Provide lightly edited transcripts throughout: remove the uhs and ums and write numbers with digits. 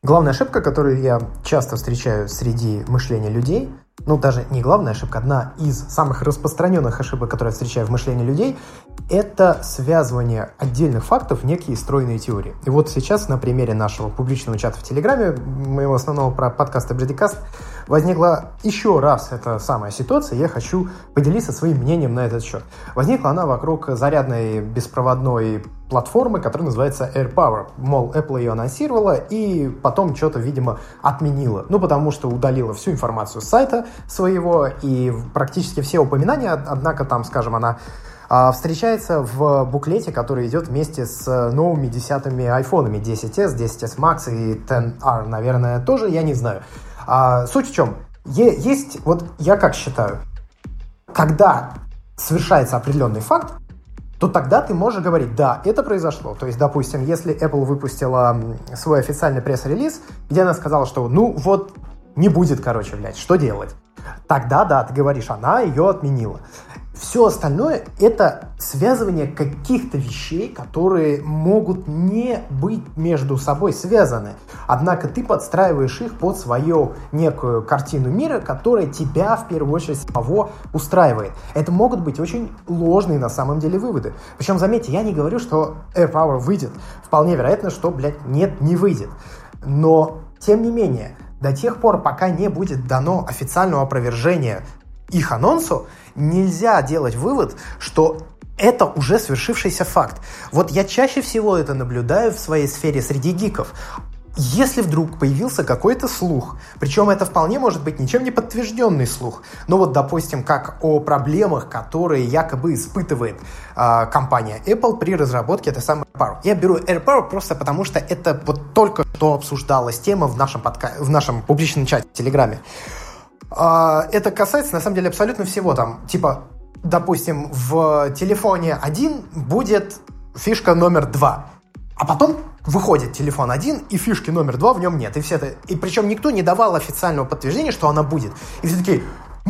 Главная ошибка, которую я часто встречаю среди мышления людей, даже не главная ошибка, одна из самых распространенных ошибок, которые я встречаю в мышлении людей, это связывание отдельных фактов в некие стройные теории. И вот сейчас на примере нашего публичного чата в Телеграме, моего основного подкаста Бредикаст, возникла еще раз эта самая ситуация, и я хочу поделиться своим мнением на этот счет. Возникла она вокруг зарядной беспроводной платформы, которая называется AirPower. Мол, Apple ее анонсировала и потом что-то, видимо, отменила. Потому что удалила всю информацию с сайта своего и практически все упоминания, однако там, скажем, она встречается в буклете, который идет вместе с новыми 10-ми айфонами, 10s, 10s Max и 10R, наверное, тоже, я не знаю. Суть в чем? Есть, я как считаю, когда совершается определенный факт, то тогда ты можешь говорить, да, это произошло. То есть, допустим, если Apple выпустила свой официальный пресс-релиз, где она сказала, что, не будет, что делать? Тогда, да, ты говоришь, она ее отменила. Все остальное – это связывание каких-то вещей, которые могут не быть между собой связаны. Однако ты подстраиваешь их под свою некую картину мира, которая тебя, в первую очередь, самого устраивает. Это могут быть очень ложные, на самом деле, выводы. Причем, заметьте, я не говорю, что AirPower выйдет. Вполне вероятно, что, нет, не выйдет. Но, тем не менее, до тех пор, пока не будет дано официального опровержения их анонсу, нельзя делать вывод, что это уже свершившийся факт. Я чаще всего это наблюдаю в своей сфере среди гиков. Если вдруг появился какой-то слух, причем это вполне может быть ничем не подтвержденный слух, допустим, как о проблемах, которые якобы испытывает компания Apple при разработке этой самой AirPower. Я беру AirPower просто потому, что это только что обсуждалась тема в нашем публичном чате в Телеграме. Это касается, на самом деле, абсолютно всего. Допустим, в телефоне 1 будет фишка номер 2, а потом выходит телефон 1, и фишки номер 2 в нем нет. И причем никто не давал официального подтверждения, что она будет. И все такие,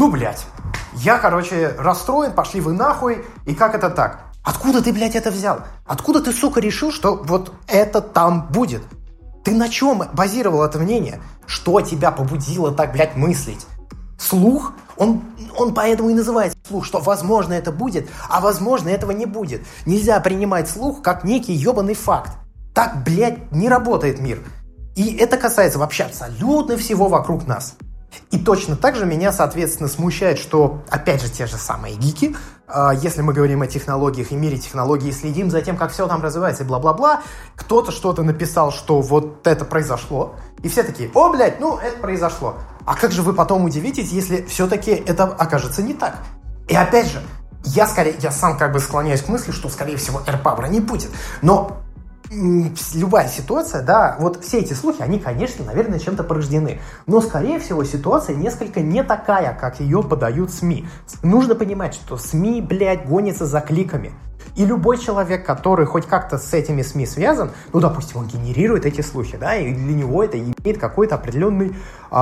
я, расстроен, пошли вы нахуй, и как это так? Откуда ты, это взял? Откуда ты, сука, решил, что это там будет? Ты на чем базировал это мнение? Что тебя побудило так, мыслить? Слух, он поэтому и называется слух, что возможно это будет, а возможно этого не будет. Нельзя принимать слух как некий ебаный факт. Так, не работает мир. И это касается вообще абсолютно всего вокруг нас. И точно так же меня, соответственно, смущает, что, опять же, те же самые гики, если мы говорим о технологиях и мире технологий, следим за тем, как все там развивается и бла-бла-бла, кто-то что-то написал, что это произошло, и все такие, это произошло. А как же вы потом удивитесь, если все-таки это окажется не так? И опять же, я сам склоняюсь к мысли, что, скорее всего, AirPower не будет. Но любая ситуация, да, все эти слухи, они, конечно, наверное, чем-то порождены. Но, скорее всего, ситуация несколько не такая, как ее подают СМИ. Нужно понимать, что СМИ, гонятся за кликами. И любой человек, который хоть как-то с этими СМИ связан, допустим, он генерирует эти слухи, да, и для него это имеет какой-то определенный...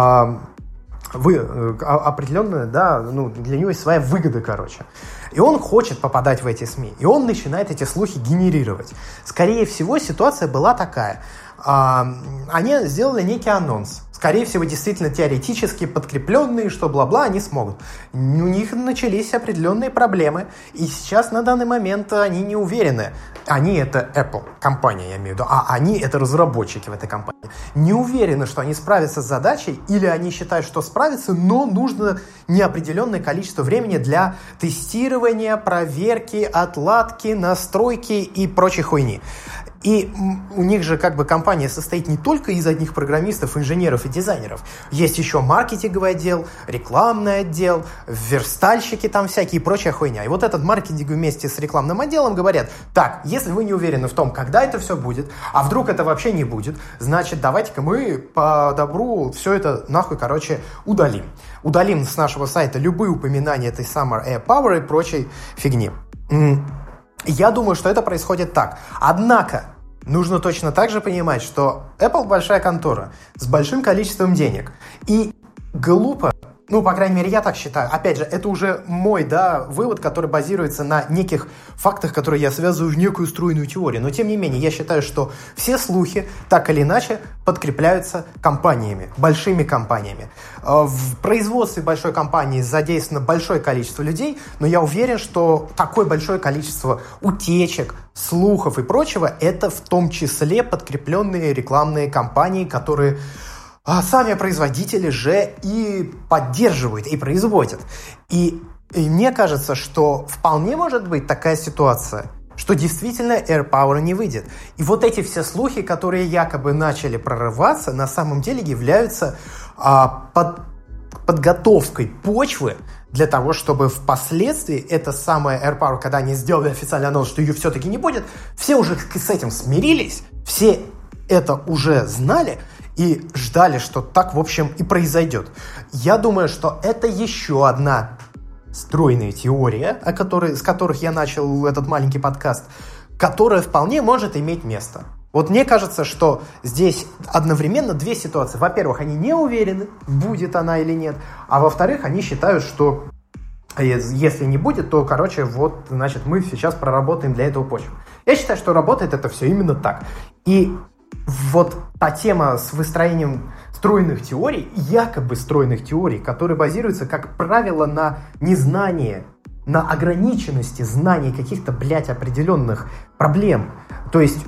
для него есть своя выгода, И он хочет попадать в эти СМИ, и он начинает эти слухи генерировать. Скорее всего, ситуация была такая. Они сделали некий анонс. Скорее всего, действительно теоретически подкрепленные, что бла-бла, они смогут. У них начались определенные проблемы, и сейчас на данный момент они не уверены. Они — это Apple, компания, я имею в виду, а они — это разработчики в этой компании. Не уверены, что они справятся с задачей, или они считают, что справятся, но нужно неопределенное количество времени для тестирования, проверки, отладки, настройки и прочей хуйни. И у них же компания состоит не только из одних программистов, инженеров и дизайнеров. Есть еще маркетинговый отдел, рекламный отдел, верстальщики там всякие и прочая хуйня. И этот маркетинг вместе с рекламным отделом говорят: так, если вы не уверены в том, когда это все будет, а вдруг это вообще не будет, значит, давайте-ка мы по добру все это нахуй, удалим. Удалим с нашего сайта любые упоминания этой самой AirPower и прочей фигни. Я думаю, что это происходит так. Однако, нужно точно так же понимать, что Apple большая контора с большим количеством денег. И глупо Ну, по крайней мере, я так считаю. Опять же, это уже мой, вывод, который базируется на неких фактах, которые я связываю в некую стройную теорию. Но, тем не менее, я считаю, что все слухи, так или иначе, подкрепляются компаниями, большими компаниями. В производстве большой компании задействовано большое количество людей, но я уверен, что такое большое количество утечек, слухов и прочего, это в том числе подкрепленные рекламные кампании, которые... А сами производители же и поддерживают, и производят. И мне кажется, что вполне может быть такая ситуация, что действительно AirPower не выйдет. И вот эти все слухи, которые якобы начали прорываться, на самом деле являются подготовкой почвы для того, чтобы впоследствии эта самая AirPower, когда они сделали официальный анонс, что ее все-таки не будет, все уже с этим смирились, все это уже знали, и ждали, что так, в общем, и произойдет. Я думаю, что это еще одна стройная теория, с которых я начал этот маленький подкаст, которая вполне может иметь место. Вот мне кажется, что здесь одновременно две ситуации. Во-первых, они не уверены, будет она или нет. А во-вторых, они считают, что если не будет, то, значит, мы сейчас проработаем для этого почву. Я считаю, что работает это все именно так. И вот та тема с выстроением стройных теорий, якобы стройных теорий, которые базируются, как правило, на незнании, на ограниченности знаний каких-то, определенных проблем. То есть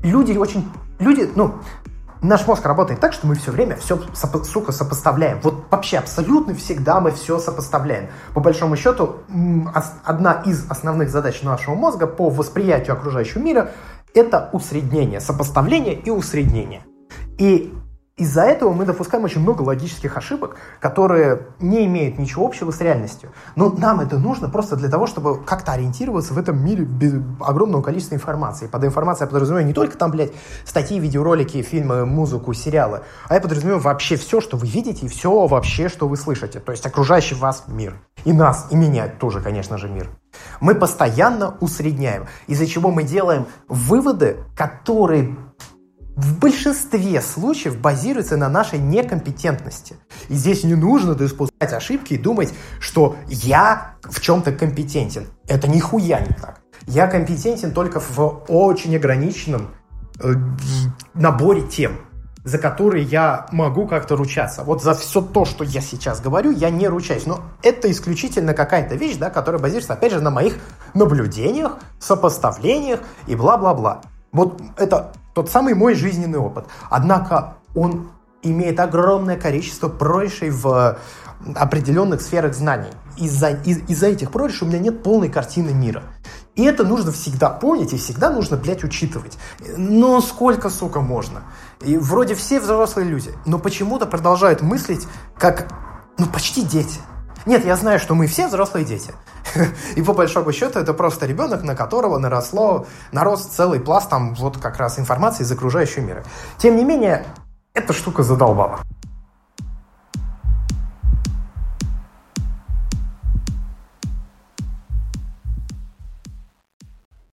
наш мозг работает так, что мы все время все, сопоставляем. Вот вообще абсолютно всегда мы все сопоставляем. По большому счету, одна из основных задач нашего мозга по восприятию окружающего мира – это усреднение, сопоставление и усреднение. И из-за этого мы допускаем очень много логических ошибок, которые не имеют ничего общего с реальностью. Но нам это нужно просто для того, чтобы как-то ориентироваться в этом мире без огромного количества информации. Под информацией я подразумеваю не только статьи, видеоролики, фильмы, музыку, сериалы, а я подразумеваю вообще все, что вы видите, и все вообще, что вы слышите. То есть окружающий вас мир. И нас, и меня тоже, конечно же, мир. Мы постоянно усредняем, из-за чего мы делаем выводы, которые в большинстве случаев базируются на нашей некомпетентности. И здесь не нужно допускать ошибки и думать, что я в чем-то компетентен. Это нихуя не так. Я компетентен только в очень ограниченном наборе тем, за которые я могу как-то ручаться. Вот за все то, что я сейчас говорю, я не ручаюсь. Но это исключительно какая-то вещь, которая базируется, опять же, на моих наблюдениях, сопоставлениях и бла-бла-бла. Вот это тот самый мой жизненный опыт. Однако он имеет огромное количество прорывей в определенных сферах знаний. Из-за этих прорывей у меня нет полной картины мира. И это нужно всегда помнить, и всегда нужно, учитывать. Но сколько, можно? И вроде все взрослые люди, но почему-то продолжают мыслить как, почти дети. Нет, я знаю, что мы все взрослые дети. И по большому счету это просто ребенок, на которого нарос целый пласт как раз информации из окружающего мира. Тем не менее, эта штука задолбала.